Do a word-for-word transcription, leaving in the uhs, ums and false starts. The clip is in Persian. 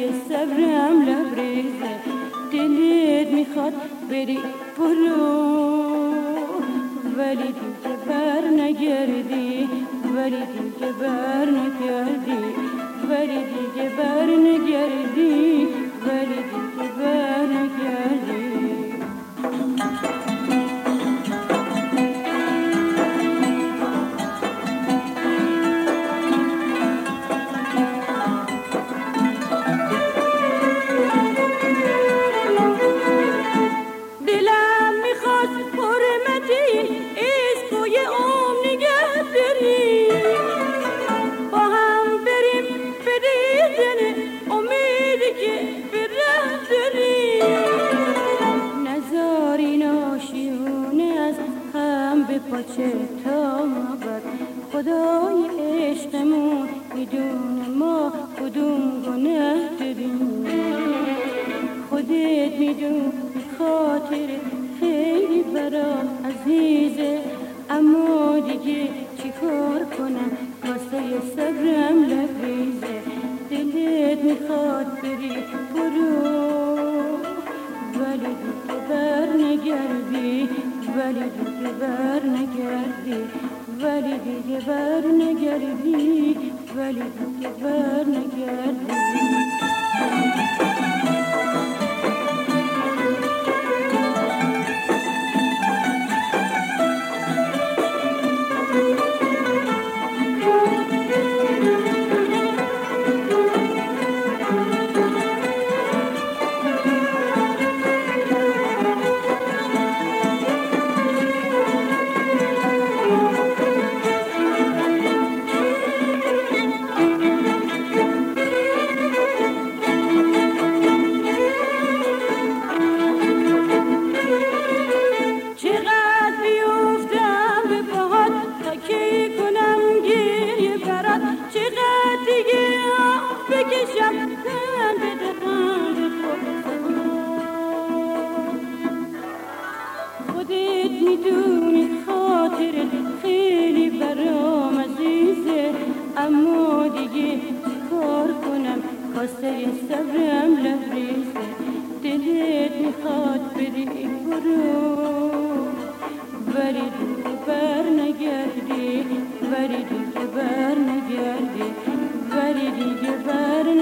صبرم لبریزه، دلت میخواد بری برو، ولی دیگه بر نگردی، ولی دیگه بر نگردی، ولی دیگه بر نگردی، ولی دیگه بر نگردی. پاچه تا مبد خدای عشقمون میدونه ما کدوم گناه داریم، خودت میدونی خاطر خیلی برام عزیزه، اما دیگه چی کار کنم واسه صبرم لبریزه، دلت میخواد بری برو، ولی دیگه بر نگردی، ولی دیگه بر نگردی، ولی دیگه بر نگردی، ولی دیگه بر نگردی. خودت میدونی خاطر خیلی برام عزیزه، اما دیگه چیکار کنم کاسه صبرم لبریزه، دلت میخواد بری برو، ولی دیگه بر نگردی، ولی دیگه بر نگردی، ولی دیگه بر